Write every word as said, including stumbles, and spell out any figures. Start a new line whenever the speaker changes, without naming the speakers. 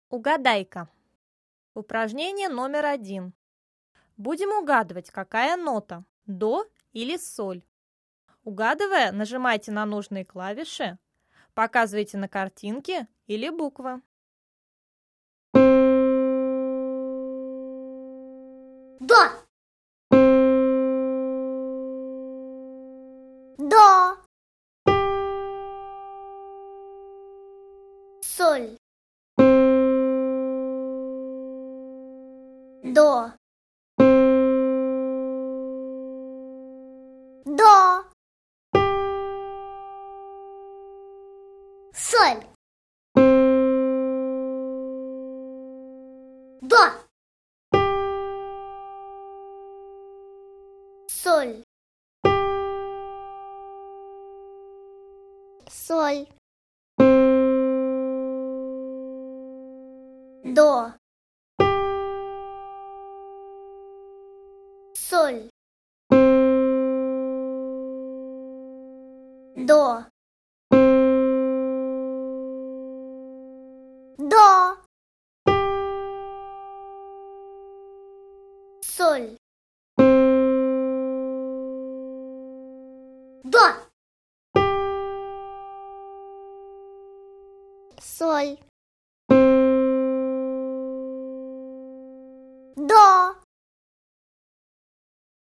Угадай-ка. Упражнение номер один. Будем угадывать, какая нота – до или соль. Угадывая, нажимайте на нужные клавиши, показывайте на картинке или буквы.
До. До. Соль. До. До. Соль. До. Соль. Соль. До. Соль. До. До. Соль. До. Соль.